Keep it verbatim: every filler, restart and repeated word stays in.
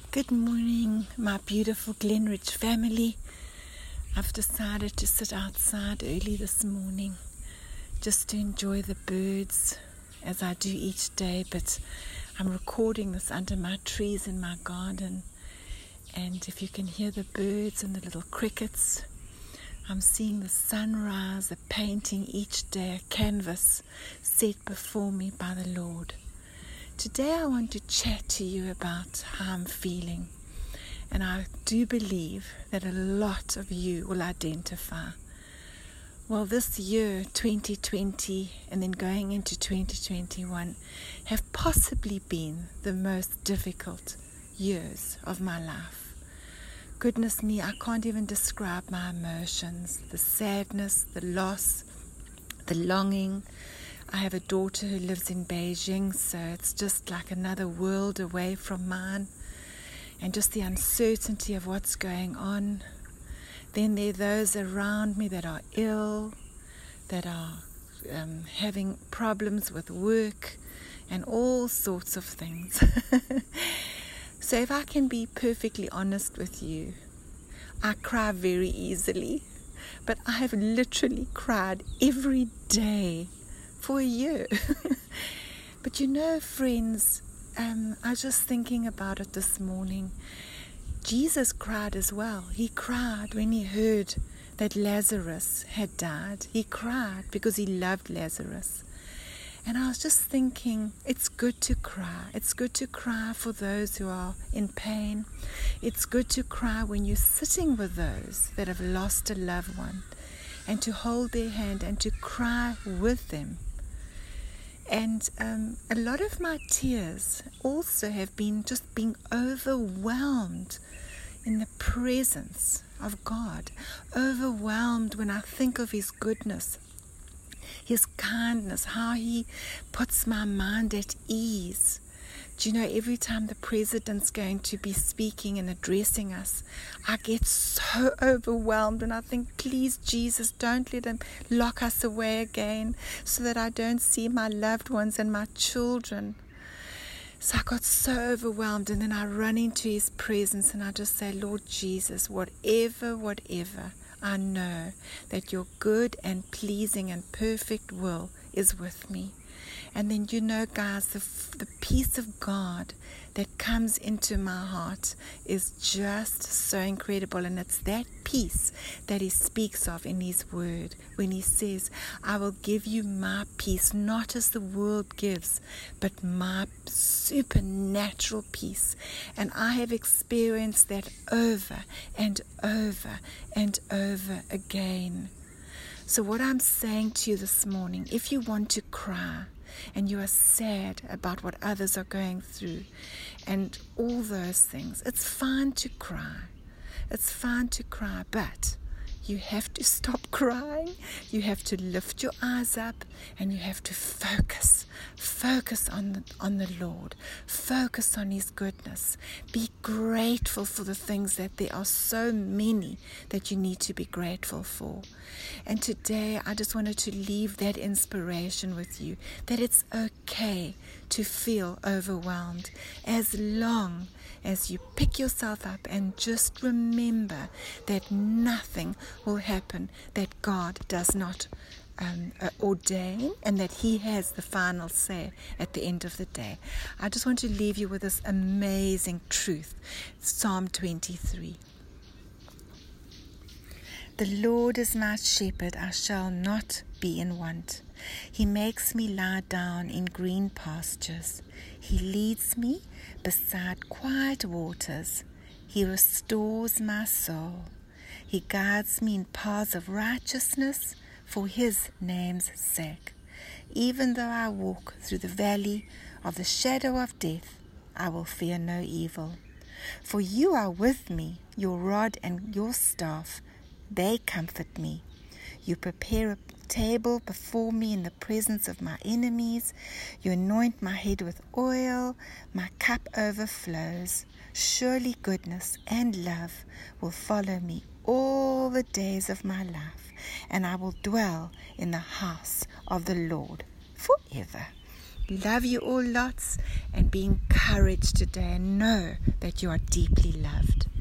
Good morning, my beautiful Glenridge family. I've decided to sit outside early this morning just to enjoy the birds as I do each day, but I'm recording this under my trees in my garden, and if you can hear the birds and the little crickets, I'm seeing the sunrise, a painting each day, a canvas set before me by the Lord. Today I want to chat to you about how I'm feeling, and I do believe that a lot of you will identify. Well, this year, twenty twenty, and then going into twenty twenty-one, have possibly been the most difficult years of my life. Goodness me, I can't even describe my emotions, the sadness, the loss, the longing. I have a daughter who lives in Beijing, so it's just like another world away from mine, and just the uncertainty of what's going on. Then there are those around me that are ill, that are um, having problems with work and all sorts of things. So if I can be perfectly honest with you, I cry very easily, but I have literally cried every day for a year. But you know, friends, um, I was just thinking about it this morning. Jesus cried as well. He cried when he heard that Lazarus had died. He cried because he loved Lazarus. And I was just thinking, it's good to cry. It's good to cry for those who are in pain. It's good to cry when you're sitting with those that have lost a loved one, and to hold their hand and to cry with them. And um, a lot of my tears also have been just being overwhelmed in the presence of God. Overwhelmed when I think of His goodness, His kindness, how He puts my mind at ease. Do you know, every time the president's going to be speaking and addressing us, I get so overwhelmed and I think, please, Jesus, don't let him lock us away again so that I don't see my loved ones and my children. So I got so overwhelmed, and then I run into His presence and I just say, Lord Jesus, whatever, whatever, I know that your good and pleasing and perfect will is with me. And then, you know, guys, the, the peace of God that comes into my heart is just so incredible. And it's that peace that He speaks of in His word when He says, I will give you my peace, not as the world gives, but my supernatural peace. And I have experienced that over and over and over again. So what I'm saying to you this morning, if you want to cry, and you are sad about what others are going through and all those things, it's fine to cry. It's fine to cry, but you have to stop crying. You have to lift your eyes up, and you have to focus. Focus on the, on the Lord. Focus on His goodness. Be grateful for the things that there are so many that you need to be grateful for. And today I just wanted to leave that inspiration with you, that it's okay to feel overwhelmed as long as you pick yourself up and just remember that nothing will happen that God does not um, uh, ordain, and that He has the final say at the end of the day. I just want to leave you with this amazing truth. Psalm twenty-three. The Lord is my shepherd, I shall not be in want. He makes me lie down in green pastures. He leads me beside quiet waters. He restores my soul. He guides me in paths of righteousness for His name's sake. Even though I walk through the valley of the shadow of death, I will fear no evil. For you are with me, your rod and your staff, they comfort me. You prepare a table before me in the presence of my enemies. You anoint my head with oil. My cup overflows. Surely goodness and love will follow me all the days of my life, and I will dwell in the house of the Lord forever. Love you all lots, and be encouraged today and know that you are deeply loved.